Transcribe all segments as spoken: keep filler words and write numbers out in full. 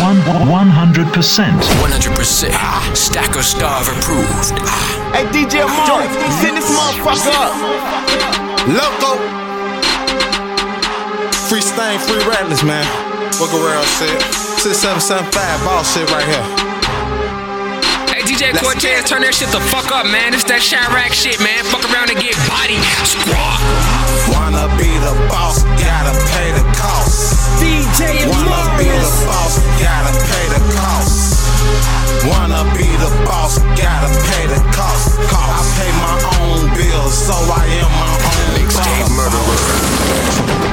one hundred percent. one hundred percent. Stacker Starve approved. Hey, D J Amar, send this motherfucker up. Loco. Free stain, free rattlers, man. What Guerrero said. six seven seven five, ball shit right here. Hey, D J Cortez, turn that shit the fuck up, man. It's that Chirac shit, man. Fuck around and get body squad. Wanna be the boss, gotta pay the cost. D J Amar. Wanna be the boss, gotta pay the cost. Wanna be the boss, gotta pay the cost. I pay my own bills, so I am my own Mixtape murderer.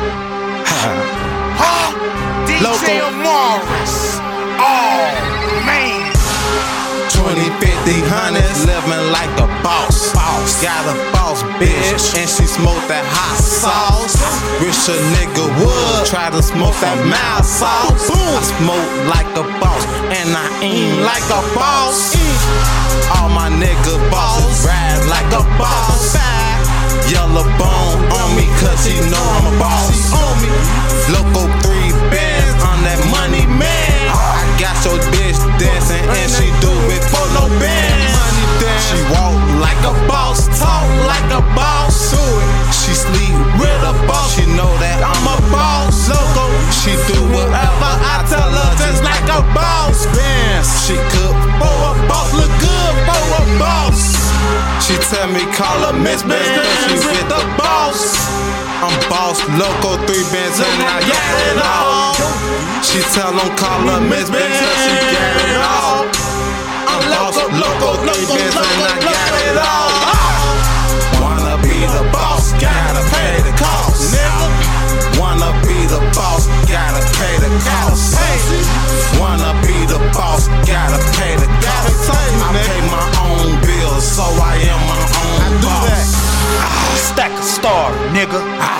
D J Amaris. Oh, man. twenty, fifty, hundreds, living like a boss. boss. Got a boss bitch, and she smoke that hot sauce. Wish a nigga would try to smoke that mild sauce. I smoke like a boss, and I aim like a boss. All my nigga bosses ride like a boss. Yellow bone on me, cause he know I'm a boss. On me, Loco three bands on that money, man. I got your bitch dancing, and she do it for no bands. She walk like a boss, talk like a boss. She sleep with a boss, she know that I'm a boss. Loco, she do whatever I tell her, just like a boss. She cook for a boss, look good for a boss. She tell me call her Miss Benz, cause she with the boss. I'm boss, Loco, three bands, and I got it all. She tell them call her Miss Benz, cause she got it all. I'm boss, Loco, three bands, and I got it all. Wanna be the boss, gotta pay the cost, nigga. Wanna be the boss, gotta pay the cost. Wanna be the boss, gotta pay the cost. I pay my own bills, so I am my own boss. Stacker Starve, nigga. Ah,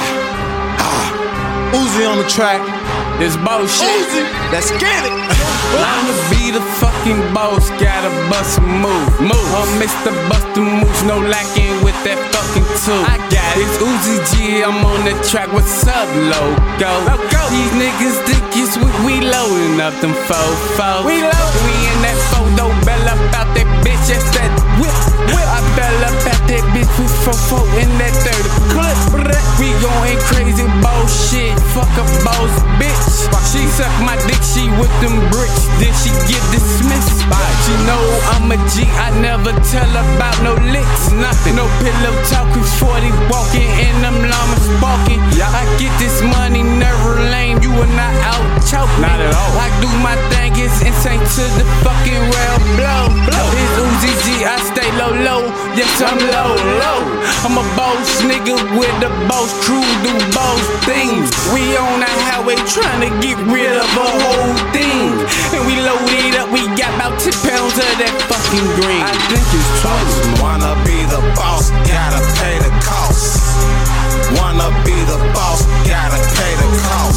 ah. Uzi on the track. This bullshit. Uzi, let's get it. Wanna be the fucking boss, gotta bust a move. Move. Oh, Mister Busta Moves, no lacking with that fucking tool. I got it. It's Uzi G, I'm on the track. What's up, Loco? Loco. These niggas think it's what we loading up them fofos. We loading. We in that photo, bell up out that bitch, that's that whip. whip. I bell up out that bitch with fofo in that thirty clip. We going crazy bullshit, fuck a boss bitch. She suck my dick, she with them bricks, then she get dismissed. She know I'm a G, I never tell about no licks, nothing. No pillow talking, forty walking, and them llamas balking. I get this money, never lame, you are not out choking. Not at all. I do my thing, it's insane to the fucking rail blow. blow. It's Uzi G, I stay low, low, yes I'm low, low. I'm a boss nigga with a boss crew, do boss things. We on the highway trying to get rid of a whole thing. And we loaded up, we got about ten pounds of that fucking green. I think it's twenty. Wanna be the boss, gotta pay the cost. Wanna be the boss, gotta pay the cost.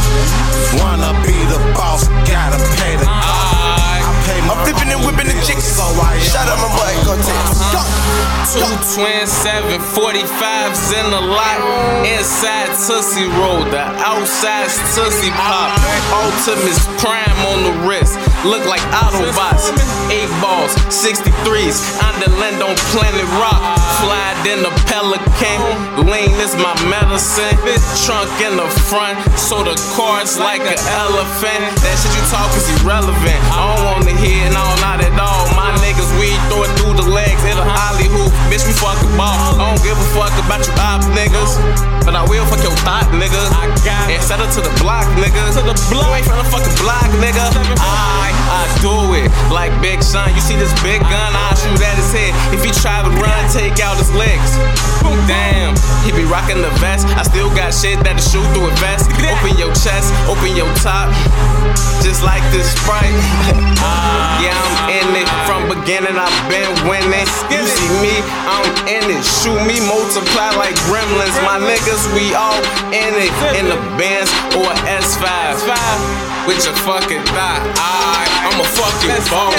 Wanna be the boss, gotta pay the cost. I pay my I'm flipping and whipping the chicks. So I Shout out my boy Cortez. Go. Two twin seven forty-fives in the lot. Inside Tootsie Roll, the outside's Tootsie Pop. Ultimate's Prime on the wrist, look like Autobots. Eight balls, sixty-threes, Underland on Planet Rock. Fly in the Pelican, lean is my medicine. Trunk in the front, so the car's like an elephant. That shit you talk is irrelevant. I don't wanna hear, no, not at all. My niggas, we throw it through the legs, it'll holly hoop. Bitch, we fucking ball. I don't give a fuck about you op niggas, but I will fuck your thought, nigga. I got it. And set her to the block, nigga. To the block. You ain't from the fucking block, nigga. I, I do it like Big Sean. You see this big gun, I shoot at his head. If he try to run, take out his legs. Damn, he be rocking the vest. I still got shit that'll shoot through a vest. Open your chest, open your top, just like this Sprite. Yeah, I'm in it from beginning. I've been winning. You see me, I'm in it. Shoot me, multiply like gremlins. My niggas, we all in it. In the Benz or S five. With your fucking thigh. I'm a fucking boss.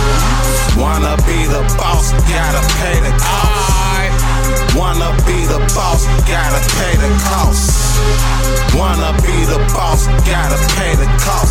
Wanna be the boss, gotta pay the cost. Wanna be the boss, gotta pay the cost. Wanna be the boss, gotta pay the cost.